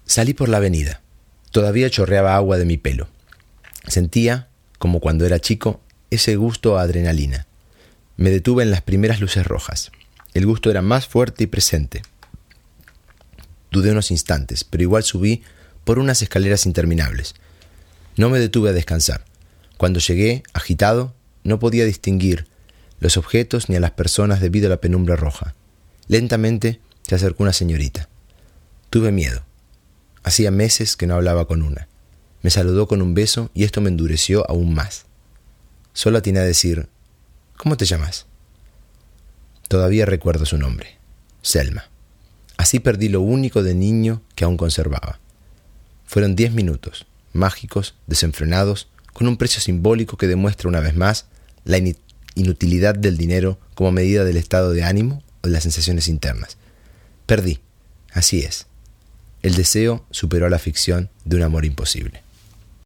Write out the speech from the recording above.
Salí por la avenida. Todavía chorreaba agua de mi pelo. Sentía, como cuando era chico, ese gusto a adrenalina. Me detuve en las primeras luces rojas. El gusto era más fuerte y presente. Dudé unos instantes, pero igual subí por unas escaleras interminables. No me detuve a descansar. Cuando llegué, agitado, no podía distinguir los objetos ni a las personas debido a la penumbra roja. Lentamente se acercó una señorita. Tuve miedo. Hacía meses que no hablaba con una. Me saludó con un beso y esto me endureció aún más. Solo atiné a decir, ¿cómo te llamas? Todavía recuerdo su nombre, Selma. Así perdí lo único de niño que aún conservaba. Fueron 10 minutos, mágicos, desenfrenados, con un precio simbólico que demuestra una vez más la inutilidad del dinero como medida del estado de ánimo o de las sensaciones internas. Perdí, así es. El deseo superó a la ficción de un amor imposible.